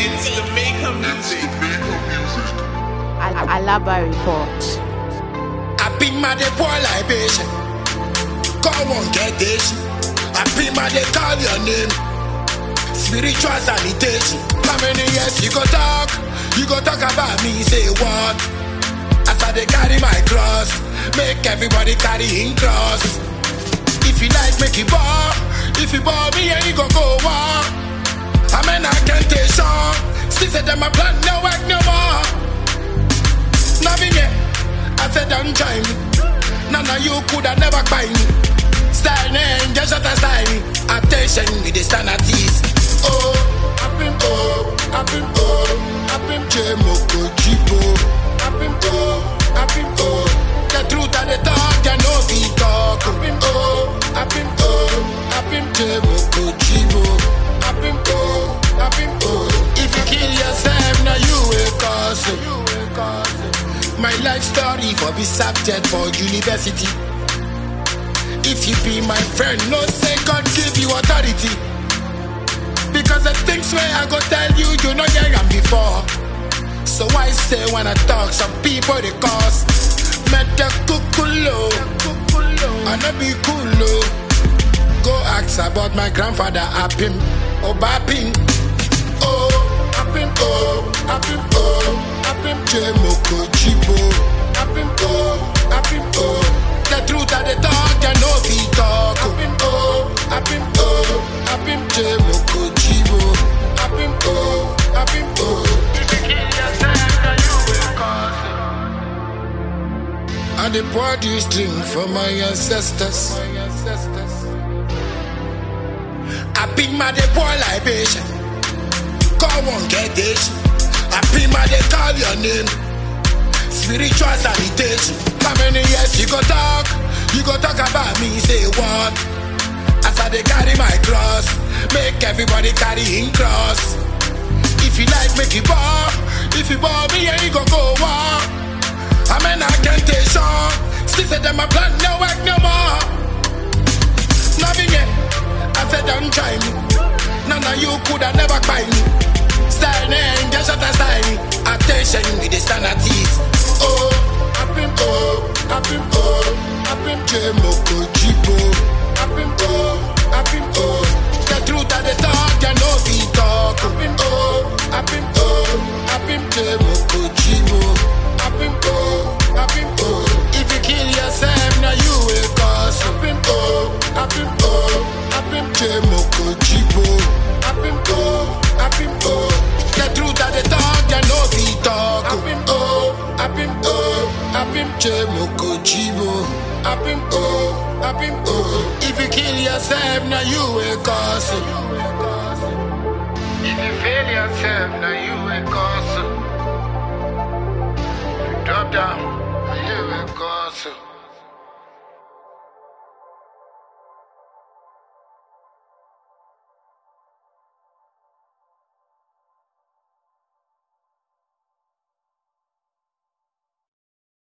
It's the Maker Music. Alaba Report. I be my de poor libation. Come on, get this. I be my de call your name. Spiritual sanitation. How many years you go talk? You go talk about me, say what? After they carry my cross, make everybody carry in cross. If you like, make it ball. If you ball me, and you go war. I mean, I can't take sure. Still say them a plan, no work no more. Nothing yet. I said don't try me. None of you could have never buy me. Style name, just shut and style me. Attention with the standard tease. Oh, I've been Jemoko Chipo. I've been the truth and the talk, you know we talk. I've been Jemoko Chipo. I've been if you kill yourself, now you will cause it. My life story for be subject for university. If you be my friend, no say God give you authority. Because the things where I go tell you, you know you am before. So I say when I talk, some people they cause Mete kukulo, and I be coolo. Go ask about my grandfather, Apim, Obapin. Apim Jemoko Chipo. Apim the truth and the talk, you know we talk. Apim Jemoko Chipo. Apim if you kill yourself, then you will cause it. And the body string for my ancestors. I be my de poor libation. Come on, get this. I be my de call your name. Spiritual sanitation. How many years you go talk? You go talk about me, say what? After they carry my cross, make everybody carry in cross. If you like, make it ball. If you ball me, and you go war. I mean, I can't take sure. Still say them a plan, no work no more. Nothing yet. I said don't try me. None of you could have never buy me. Style name, just shut and style me. Attention with the standard tease. Apim Jemoko Chipo. Apim the truth and the talk, you know we talk. Apim Jemoko Chipo. Apim if you kill yourself, now you will cause. Apim Jemoko Chipo. Apim the truth and the talk, you know we talk. Apim Jemoko Chipo. Apim if you kill yourself, now you will cause it. If you fail yourself, now you will cause it. Drop down.